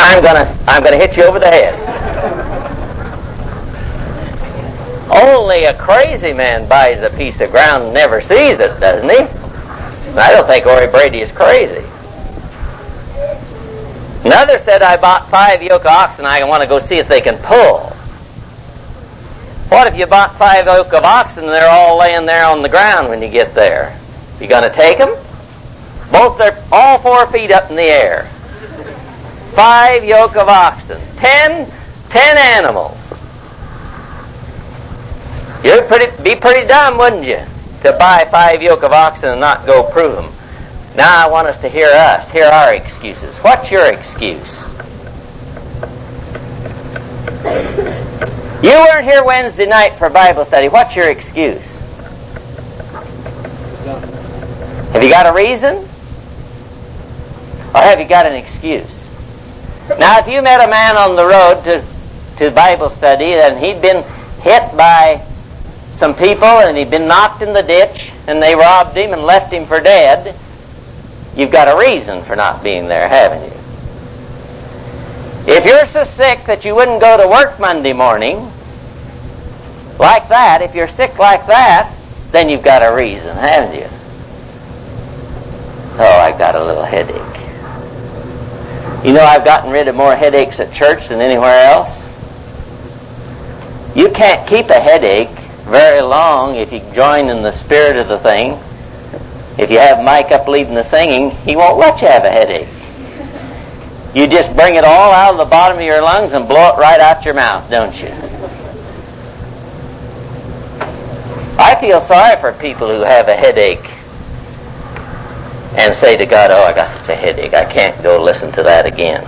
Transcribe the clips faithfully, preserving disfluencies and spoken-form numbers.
I'm gonna, I'm gonna hit you over the head. Only a crazy man buys a piece of ground and never sees it, doesn't he? I don't think Ori Brady is crazy. Another said, I bought five yoke of oxen, I want to go see if they can pull. What if you bought five yoke of oxen and they're all laying there on the ground when you get there? You going to take them? Both are all four feet up in the air. Five yoke of oxen. Ten, ten animals. You'd pretty, be pretty dumb, wouldn't you, to buy five yoke of oxen and not go prove them? Now I want us to hear us, hear our excuses. What's your excuse? You weren't here Wednesday night for Bible study. What's your excuse? Have you got a reason? Or have you got an excuse? Now, if you met a man on the road to, to Bible study and he'd been hit by some people and he'd been knocked in the ditch and they robbed him and left him for dead, you've got a reason for not being there, haven't you? If you're so sick that you wouldn't go to work Monday morning, like that, if you're sick like that, then you've got a reason, haven't you? Oh, I've got a little headache. You know, I've gotten rid of more headaches at church than anywhere else. You can't keep a headache very long if you join in the spirit of the thing. If you have Mike up leading the singing, he won't let you have a headache. You just bring it all out of the bottom of your lungs and blow it right out your mouth, don't you? I feel sorry for people who have a headache and say to God, oh, I got such a headache, I can't go listen to that again.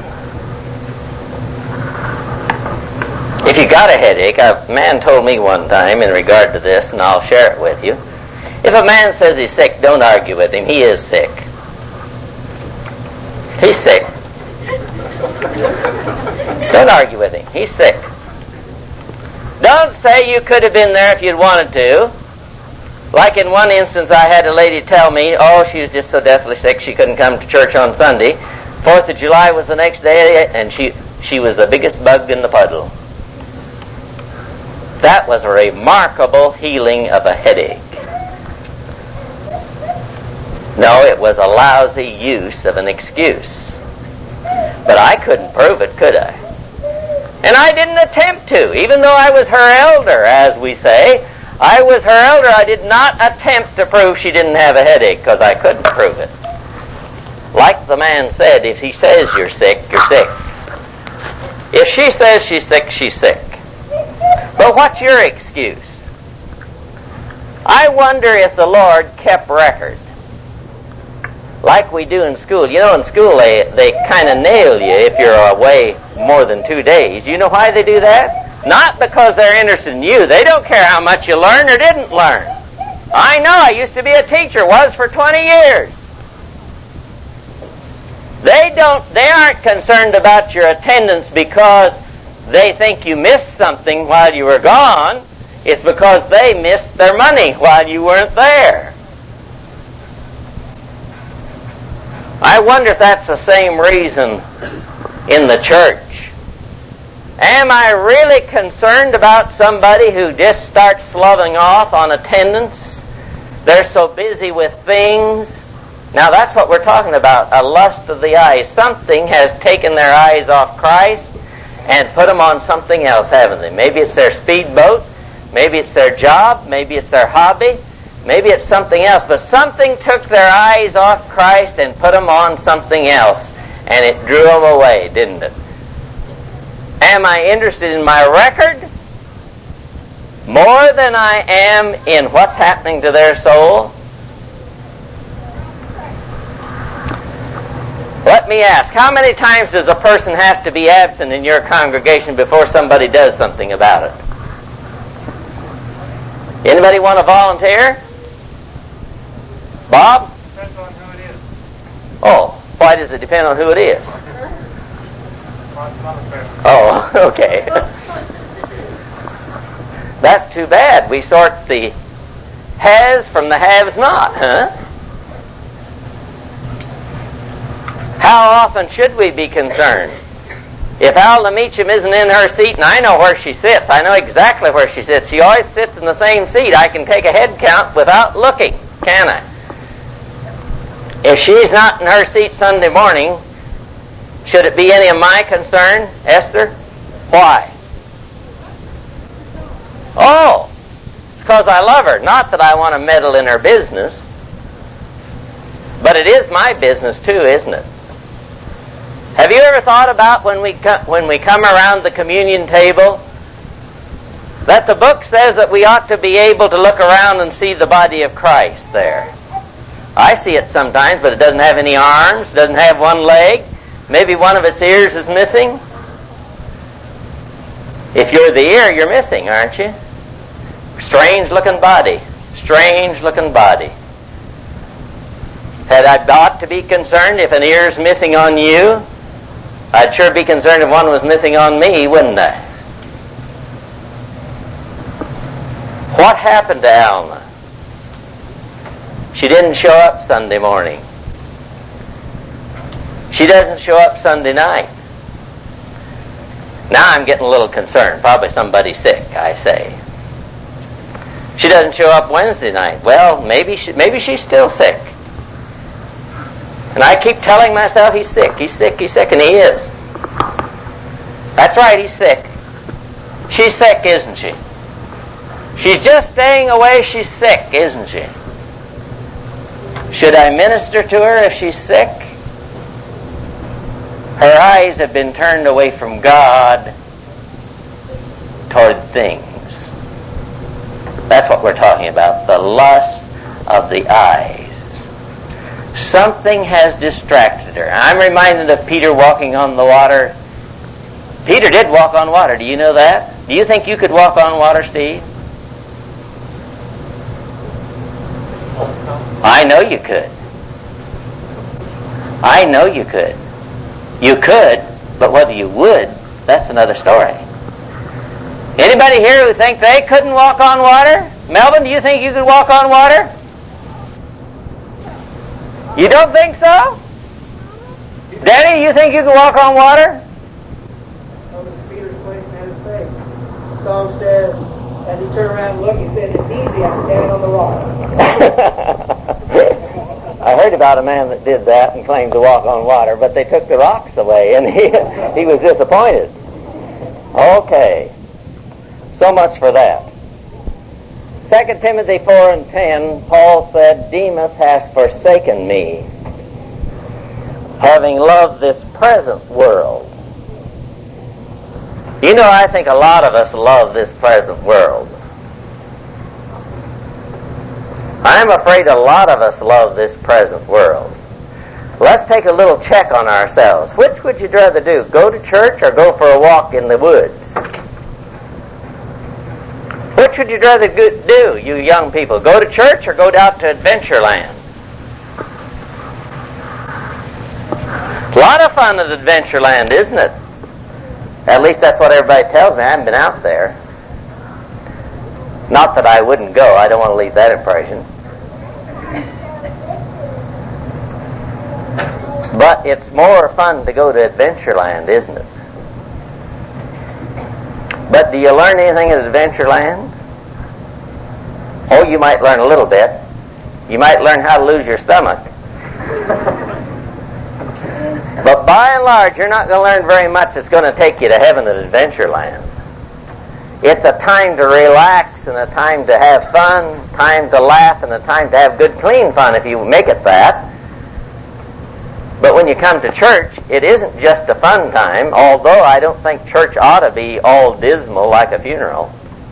If you got a headache, a man told me one time in regard to this, and I'll share it with you. If a man says he's sick, don't argue with him. He is sick. He's sick. Don't argue with him. He's sick. Don't say you could have been there if you'd wanted to. Like in one instance, I had a lady tell me, oh, she was just so deathly sick she couldn't come to church on Sunday. Fourth of July was the next day, and she, she was the biggest bug in the puddle. That was a remarkable healing of a headache. No, it was a lousy use of an excuse. But I couldn't prove it, could I? And I didn't attempt to, even though I was her elder, as we say. I was her elder. I did not attempt to prove she didn't have a headache, because I couldn't prove it. Like the man said, if he says you're sick, you're sick. If she says she's sick, she's sick. But what's your excuse? I wonder if the Lord kept record, like we do in school. You know, in school they, they kind of nail you if you're away more than two days. You know why they do that? Not because they're interested in you. They don't care how much you learned or didn't learn. I know. I used to be a teacher, was for twenty years. They don't, they aren't concerned about your attendance because they think you missed something while you were gone. It's because they missed their money while you weren't there. I wonder if that's the same reason in the church. Am I really concerned about somebody who just starts sloughing off on attendance? They're so busy with things. Now that's what we're talking about, a lust of the eyes. Something has taken their eyes off Christ and put them on something else, haven't they? Maybe it's their speedboat, maybe it's their job, maybe it's their hobby, maybe it's something else. But something took their eyes off Christ and put them on something else, and it drew them away, didn't it? Am I interested in my record more than I am in what's happening to their soul? Let me ask, how many times does a person have to be absent in your congregation before somebody does something about it? Anybody want to volunteer? Bob? Depends on who it is. Oh, why does it depend on who it is? Oh, okay. That's too bad. We sort the has from the haves not, huh? How often should we be concerned? If Alma Meacham isn't in her seat, and I know where she sits, I know exactly where she sits. She always sits in the same seat. I can take a head count without looking, can I? If she's not in her seat Sunday morning, should it be any of my concern, Esther? Why? Oh, it's because I love her. Not that I want to meddle in her business. But it is my business too, isn't it? Have you ever thought about when we co- when we come around the communion table that the book says that we ought to be able to look around and see the body of Christ there? I see it sometimes, but it doesn't have any arms, doesn't have one leg. Maybe one of its ears is missing. If you're the ear, you're missing, aren't you? Strange looking body. Strange looking body. Had I ought to be concerned if an ear's missing on you? I'd sure be concerned if one was missing on me, wouldn't I? What happened to Alma? She didn't show up Sunday morning. She doesn't show up Sunday night. Now I'm getting a little concerned. Probably somebody's sick, I say. She doesn't show up Wednesday night. Well, maybe she, maybe she's still sick. And I keep telling myself he's sick, he's sick, he's sick, and he is. That's right, he's sick. She's sick, isn't she? She's just staying away, she's sick, isn't she? Should I minister to her if she's sick? Her eyes have been turned away from God toward things. That's what we're talking about, the lust of the eyes. Something has distracted her. I'm reminded of Peter walking on the water. Peter did walk on water. Do you know that? Do you think you could walk on water, Steve? I know you could. I know you could. You could, but whether you would, that's another story. Anybody here who think they couldn't walk on water? Melvin, do you think you could walk on water? You don't think so? Danny, you think you can walk on water? Peter's placing at his face. The song says, as he turned around and looked, he said, "It's easy, I'm standing on the rock." I heard about a man that did that and claimed to walk on water, but they took the rocks away, and he he was disappointed. Okay. So much for that. Second Timothy four and ten, Paul said, "Demas has forsaken me, having loved this present world." You know, I think a lot of us love this present world. I'm afraid a lot of us love this present world. Let's take a little check on ourselves. Which would you rather do, go to church or go for a walk in the woods? Which would you rather do, you young people? Go to church or go out to Adventureland? A lot of fun at Adventureland, isn't it? At least that's what everybody tells me. I haven't been out there. Not that I wouldn't go. I don't want to leave that impression. But it's more fun to go to Adventureland, isn't it? But do you learn anything at Adventureland? Oh, you might learn a little bit. You might learn how to lose your stomach. But by and large, you're not going to learn very much that's going to take you to heaven at Adventureland. It's a time to relax and a time to have fun, time to laugh, and a time to have good, clean fun if you make it that. But when you come to church, it isn't just a fun time, although I don't think church ought to be all dismal like a funeral.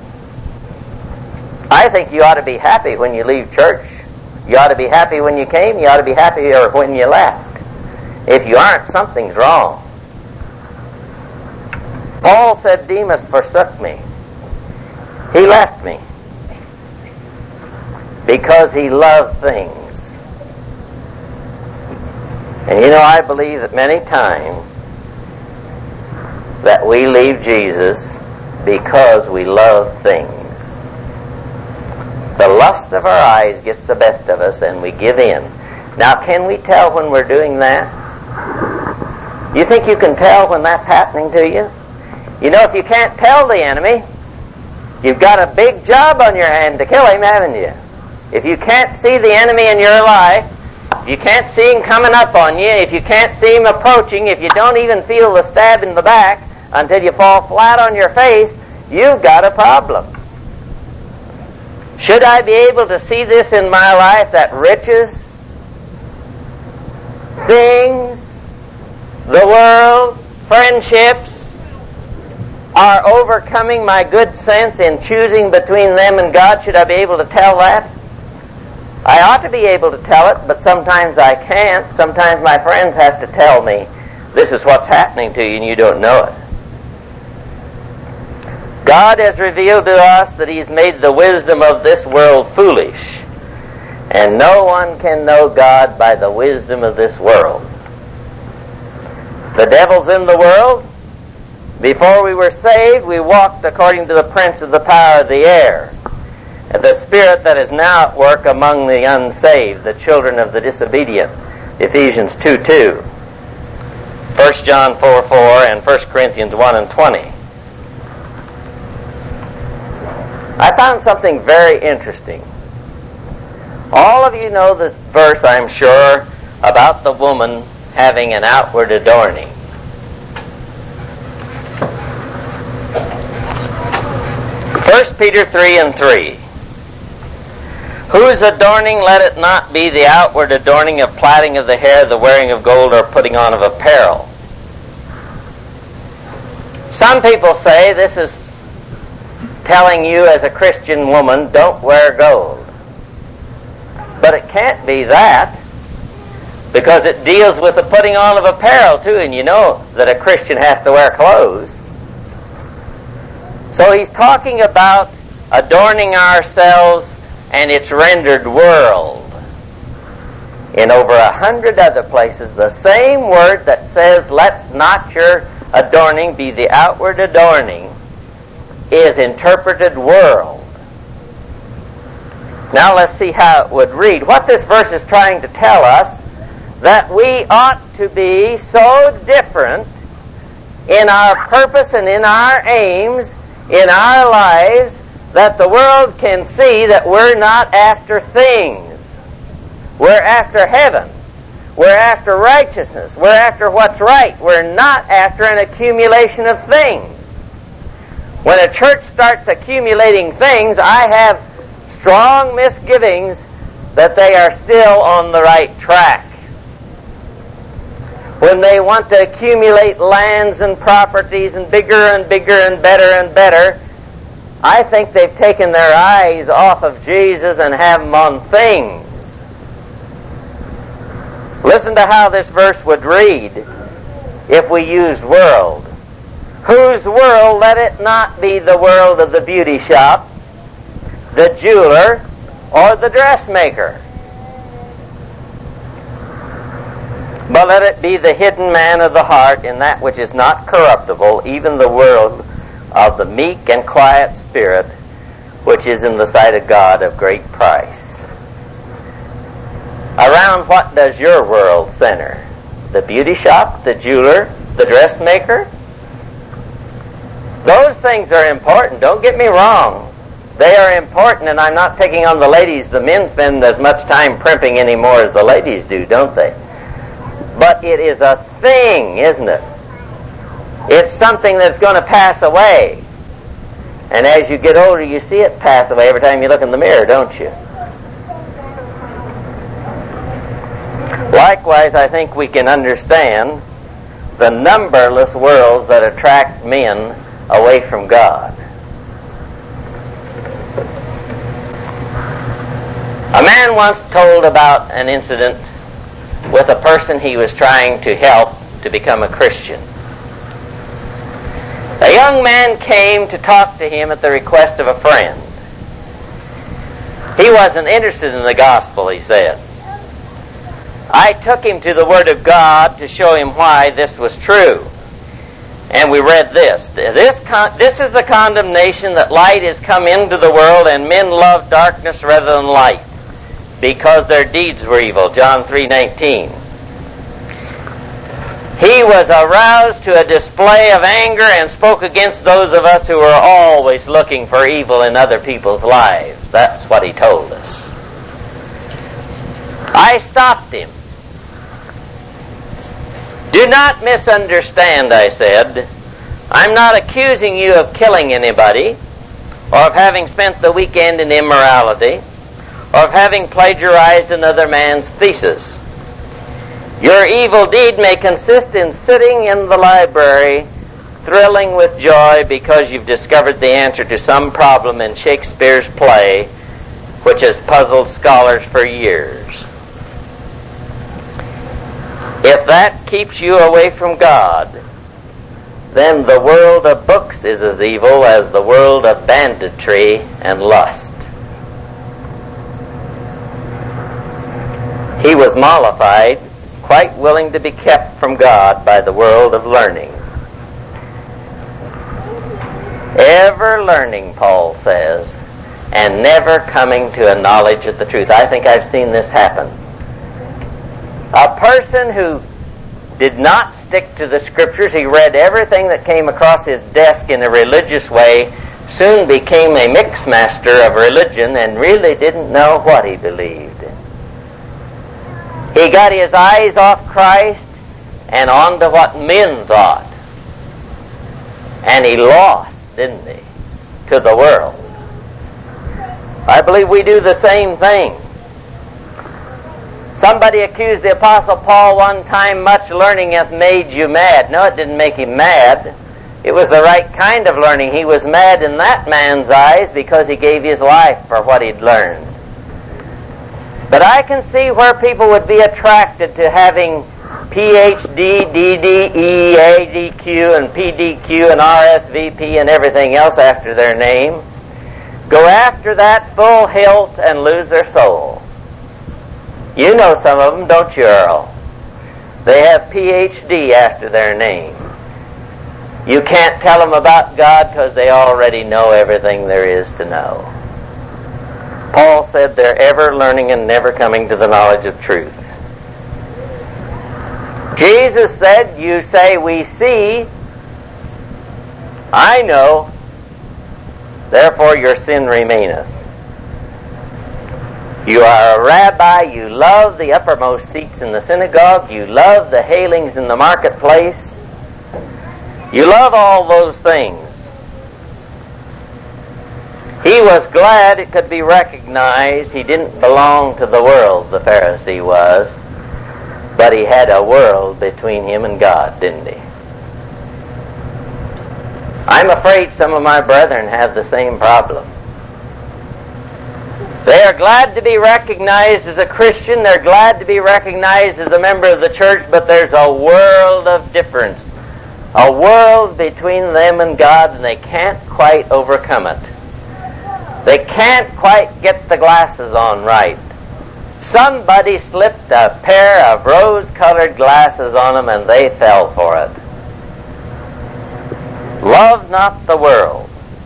I think you ought to be happy when you leave church. You ought to be happy when you came. You ought to be happier when you left. If you aren't, something's wrong. Paul said, "Demas forsook me." He left me because he loved things. And you know, I believe that many times that we leave Jesus because we love things. The lust of our eyes gets the best of us and we give in. Now, can we tell when we're doing that? You think you can tell when that's happening to you? You know, if you can't tell the enemy, you've got a big job on your hand to kill him, haven't you? If you can't see the enemy in your life, if you can't see him coming up on you, if you can't see him approaching, if you don't even feel the stab in the back until you fall flat on your face, you've got a problem. Should I be able to see this in my life, that riches, things, the world, friendships are overcoming my good sense in choosing between them and God? Should I be able to tell that? I ought to be able to tell it, but sometimes I can't. Sometimes my friends have to tell me, this is what's happening to you and you don't know it. God has revealed to us that He's made the wisdom of this world foolish. And no one can know God by the wisdom of this world. The devil's in the world. Before we were saved, we walked according to the prince of the power of the air, and the spirit that is now at work among the unsaved, the children of the disobedient. Ephesians two two. First John four four and First Corinthians one and twenty. I found something very interesting. All of you know this verse, I'm sure, about the woman having an outward adorning. First Peter three and three. Whose adorning let it not be the outward adorning of plaiting of the hair, the wearing of gold, or putting on of apparel. Some people say this is telling you as a Christian woman, don't wear gold. But it can't be that, because it deals with the putting on of apparel too, and you know that a Christian has to wear clothes. So he's talking about adorning ourselves and its rendered world. In over a hundred other places, the same word that says, let not your adorning be the outward adorning, is interpreted world. Now let's see how it would read. What this verse is trying to tell us, that we ought to be so different in our purpose and in our aims, in our lives, that the world can see that we're not after things. We're after heaven. We're after righteousness. We're after what's right. We're not after an accumulation of things. When a church starts accumulating things, I have strong misgivings that they are still on the right track. When they want to accumulate lands and properties and bigger and bigger and better and better, I think they've taken their eyes off of Jesus and have them on things. Listen to how this verse would read if we used world. Whose world let it not be the world of the beauty shop, the jeweler, or the dressmaker, but let it be the hidden man of the heart in that which is not corruptible, even the world of the meek and quiet spirit, which is in the sight of God of great price. Around what does your world center? The beauty shop, the jeweler, the dressmaker? Those things are important, don't get me wrong. They are important, and I'm not picking on the ladies. The men spend as much time primping anymore as the ladies do, don't they? But it is a thing, isn't it? It's something that's going to pass away. And as you get older, you see it pass away every time you look in the mirror, don't you? Likewise, I think we can understand the numberless worlds that attract men away from God. A man once told about an incident with a person he was trying to help to become a Christian. A young man came to talk to him at the request of a friend. He wasn't interested in the gospel, he said. I took him to the Word of God to show him why this was true. And we read this. This, con- this is the condemnation, that light is come into the world, and men love darkness rather than light, because their deeds were evil. John three nineteen. He was aroused to a display of anger and spoke against those of us who are always looking for evil in other people's lives. That's what he told us. I stopped him. Do not misunderstand, I said. I'm not accusing you of killing anybody, or of having spent the weekend in immorality, or of having plagiarized another man's thesis. Your evil deed may consist in sitting in the library, thrilling with joy because you've discovered the answer to some problem in Shakespeare's play, which has puzzled scholars for years. If that keeps you away from God, then the world of books is as evil as the world of banditry and lust. He was mollified, quite willing to be kept from God by the world of learning. Ever learning, Paul says, and never coming to a knowledge of the truth. I think I've seen this happen. A person who did not stick to the Scriptures, he read everything that came across his desk in a religious way, soon became a mixmaster of religion and really didn't know what he believed. He got his eyes off Christ and on to what men thought. And he lost, didn't he, to the world. I believe we do the same thing. Somebody accused the Apostle Paul one time, much learning hath made you mad. No, it didn't make him mad. It was the right kind of learning. He was mad in that man's eyes because he gave his life for what he'd learned. But I can see where people would be attracted to having P H D, D D E, A D Q, and P D Q, and R S V P, and everything else after their name. Go after that full hilt and lose their soul. You know some of them, don't you, Earl? They have P H D after their name. You can't tell them about God because they already know everything there is to know. Paul said they're ever learning and never coming to the knowledge of truth. Jesus said, you say we see, I know, therefore your sin remaineth. You are a rabbi, you love the uppermost seats in the synagogue, you love the hailings in the marketplace, you love all those things. He was glad it could be recognized he didn't belong to the world, the Pharisee was, but he had a world between him and God, didn't he? I'm afraid some of my brethren have the same problem. They are glad to be recognized as a Christian, they're glad to be recognized as a member of the church, but there's a world of difference, a world between them and God, and they can't quite overcome it. They can't quite get the glasses on right. Somebody slipped a pair of rose-colored glasses on them and they fell for it. Love not the world.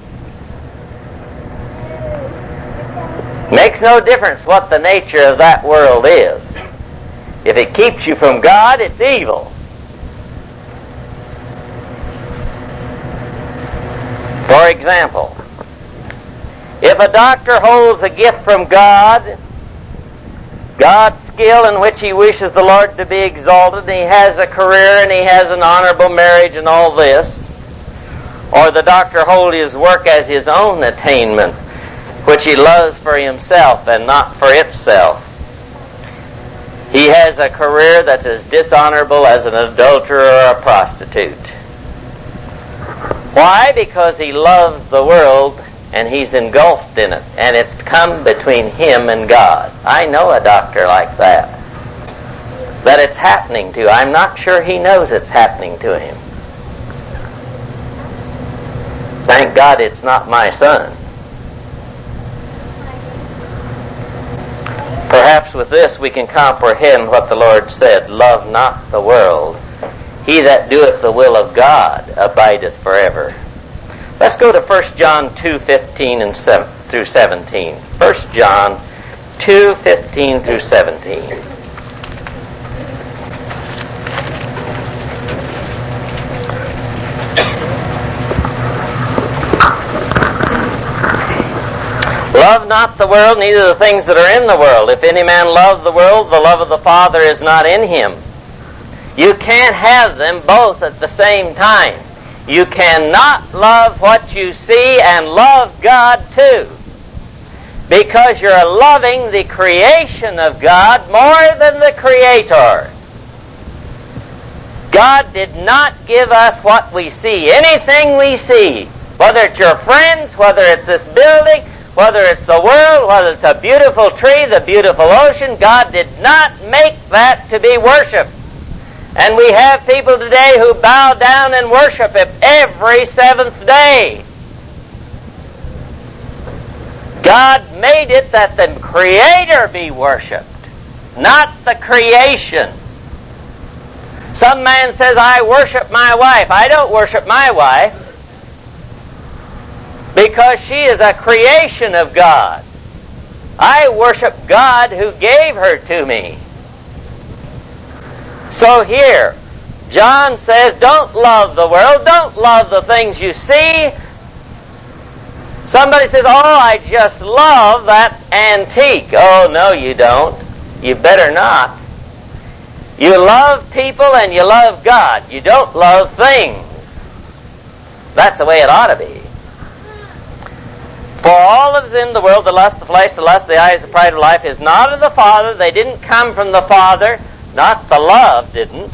Makes no difference what the nature of that world is. If it keeps you from God, it's evil. For example, if a doctor holds a gift from God, God's skill in which he wishes the Lord to be exalted, and he has a career and he has an honorable marriage and all this, or the doctor holds his work as his own attainment, which he loves for himself and not for itself, he has a career that's as dishonorable as an adulterer or a prostitute. Why? Because he loves the world and he's engulfed in it, and it's come between him and God. I know a doctor like that. That it's happening to. I'm not sure he knows it's happening to him. Thank God it's not my son. Perhaps with this we can comprehend what the Lord said, love not the world. He that doeth the will of God abideth forever. Let's go to First John two fifteen and seven through seventeen. First John two fifteen through seventeen. Love not the world, neither the things that are in the world. If any man love the world, the love of the Father is not in him. You can't have them both at the same time. You cannot love what you see and love God too, because you're loving the creation of God more than the Creator. God did not give us what we see. Anything we see, whether it's your friends, whether it's this building, whether it's the world, whether it's a beautiful tree, the beautiful ocean, God did not make that to be worshipped. And we have people today who bow down and worship Him every seventh day. God made it that the Creator be worshipped, not the creation. Some man says, I worship my wife. I don't worship my wife, because she is a creation of God. I worship God who gave her to me. So here, John says, don't love the world, don't love the things you see. Somebody says, oh, I just love that antique. Oh, no, you don't. You better not. You love people and you love God. You don't love things. That's the way it ought to be. For all that is in the world, the lust, the flesh, the lust, the eyes, the pride of life, is not of the Father. They didn't come from the Father. Not the love didn't,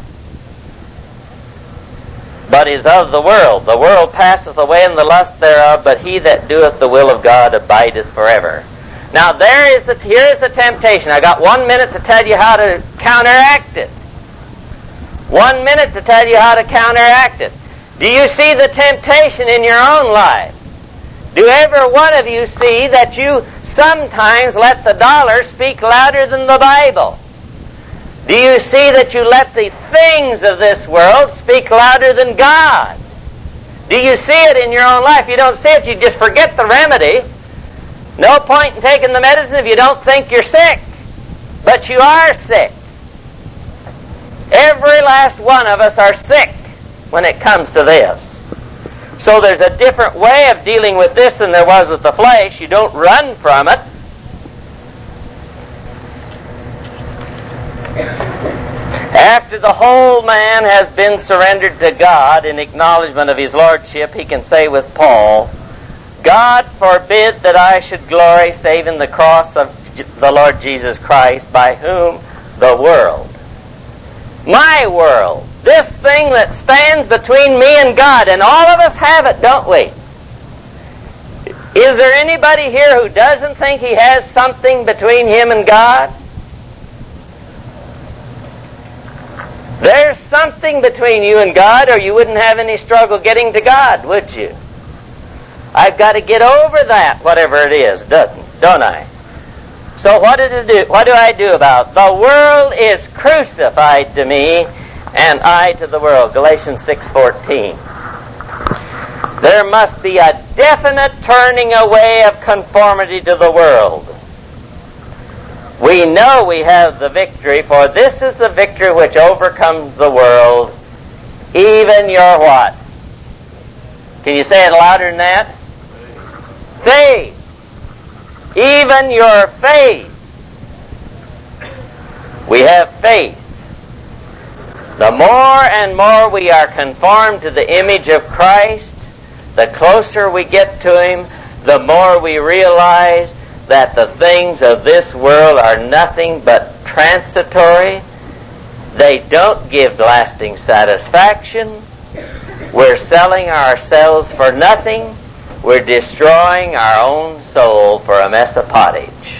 but is of the world. The world passeth away and the lust thereof, but he that doeth the will of God abideth forever. Now there is the here is the temptation. I got one minute to tell you how to counteract it. One minute to tell you how to counteract it. Do you see the temptation in your own life? Do every one of you see that you sometimes let the dollar speak louder than the Bible? Do you see that you let the things of this world speak louder than God? Do you see it in your own life? You don't see it, you just forget the remedy. No point in taking the medicine if you don't think you're sick. But you are sick. Every last one of us are sick when it comes to this. So there's a different way of dealing with this than there was with the flesh. You don't run from it. After the whole man has been surrendered to God in acknowledgement of his lordship, he can say with Paul, God forbid that I should glory save in the cross of the Lord Jesus Christ, by whom the world, my world, this thing that stands between me and God, and all of us have it, don't we? Is there anybody here who doesn't think he has something between him and God? There's something between you and God, or you wouldn't have any struggle getting to God, would you? I've got to get over that, whatever it is, doesn't, don't I? So what did it do? What do I do about it? The world is crucified to me, and I to the world. Galatians six fourteen. There must be a definite turning away of conformity to the world. We know we have the victory, for this is the victory which overcomes the world, even your what? Can you say it louder than that? Faith. Even your faith. We have faith. The more and more we are conformed to the image of Christ, the closer we get to Him, the more we realize that the things of this world are nothing but transitory. They don't give lasting satisfaction. We're selling ourselves for nothing. We're destroying our own soul for a mess of pottage.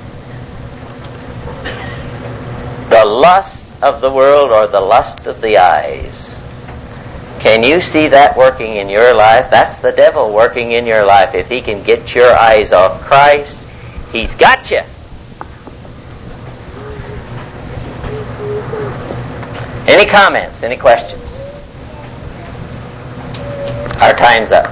The lust of the world, or the lust of the eyes. Can you see that working in your life? That's the devil working in your life. If he can get your eyes off Christ, he's got you. Any comments? Any questions? Our time's up.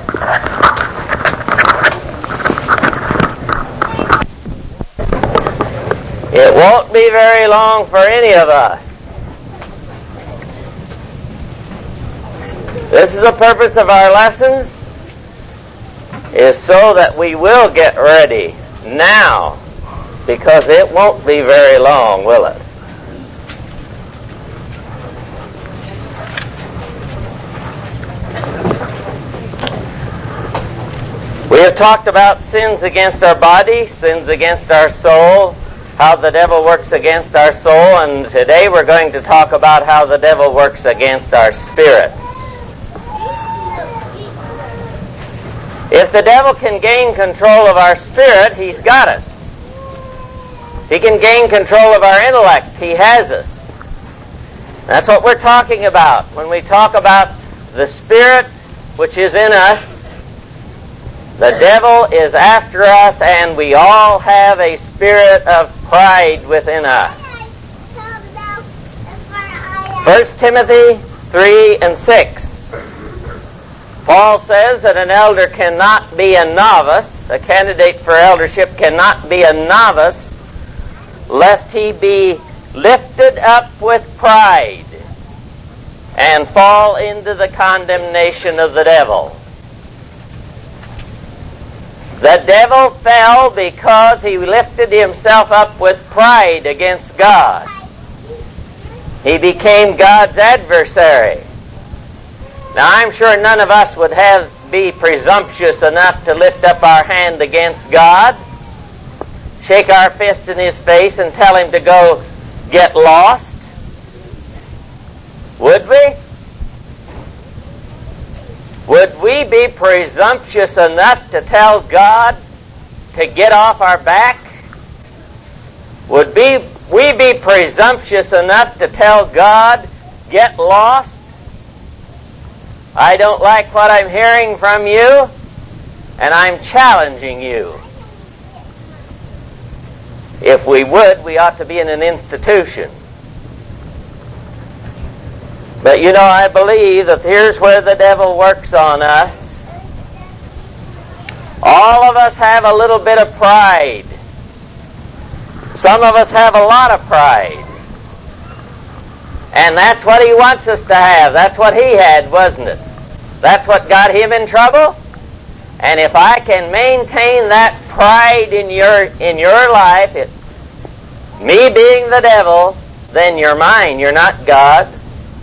It won't be very long for any of us. This is the purpose of our lessons, is so that we will get ready now, because it won't be very long, will it? We have talked about sins against our body, sins against our soul, how the devil works against our soul, and today we're going to talk about how the devil works against our spirit. If the devil can gain control of our spirit, he's got us. He can gain control of our intellect, he has us. That's what we're talking about. When we talk about the spirit which is in us, the devil is after us, and we all have a spirit of pride within us. First Timothy three and six. Paul says that an elder cannot be a novice, a candidate for eldership cannot be a novice, lest he be lifted up with pride and fall into the condemnation of the devil. The devil fell because he lifted himself up with pride against God. He became God's adversary. Now, I'm sure none of us would have be presumptuous enough to lift up our hand against God, shake our fist in his face, and tell him to go get lost. Would we? Would we be presumptuous enough to tell God to get off our back? Would be, we be presumptuous enough to tell God, get lost? I don't like what I'm hearing from you, and I'm challenging you. If we would, we ought to be in an institution. But you know, I believe that here's where the devil works on us. All of us have a little bit of pride. Some of us have a lot of pride. And that's what he wants us to have. That's what he had, wasn't it? That's what got him in trouble. And if I can maintain that pride in your in your life, it, me being the devil, then you're mine. You're not God's.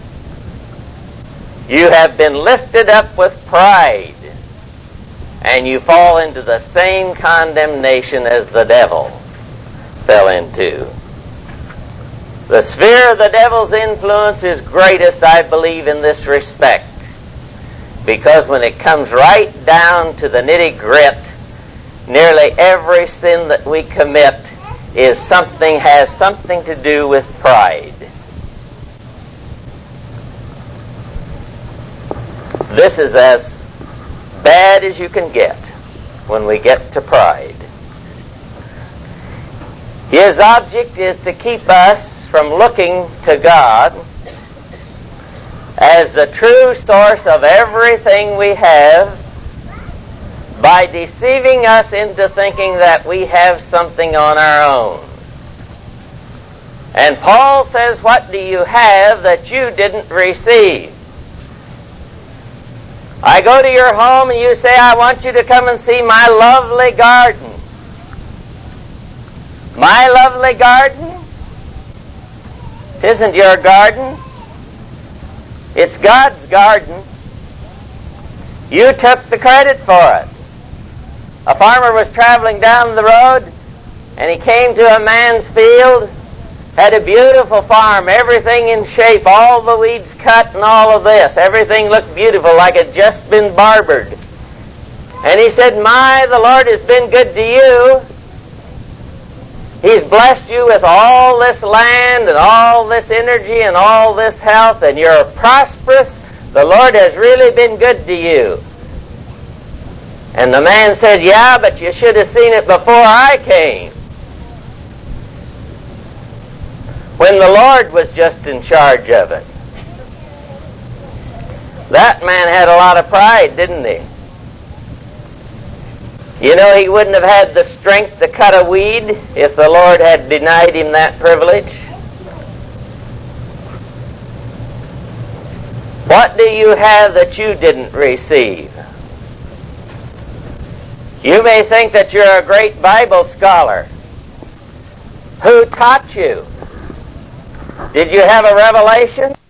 You have been lifted up with pride, and you fall into the same condemnation as the devil fell into. The sphere of the devil's influence is greatest, I believe, in this respect, because when it comes right down to the nitty-grit, nearly every sin that we commit is something has something to do with pride. This is as bad as you can get when we get to pride. His object is to keep us from looking to God as the true source of everything we have by deceiving us into thinking that we have something on our own. And Paul says, what do you have that you didn't receive? I go to your home and you say, I want you to come and see my lovely garden. My lovely garden? It isn't your garden. It's God's garden. You took the credit for it. A farmer was traveling down the road, and he came to a man's field, had a beautiful farm, everything in shape, all the weeds cut and all of this. Everything looked beautiful, like it had just been barbered. And he said, my, the Lord has been good to you. He's blessed you with all this land and all this energy and all this health, and you're prosperous. The Lord has really been good to you. And the man said, yeah, but you should have seen it before I came, when the Lord was just in charge of it. That man had a lot of pride, didn't he? You know, he wouldn't have had the strength to cut a weed if the Lord had denied him that privilege. What do you have that you didn't receive? You may think that you're a great Bible scholar. Who taught you? Did you have a revelation?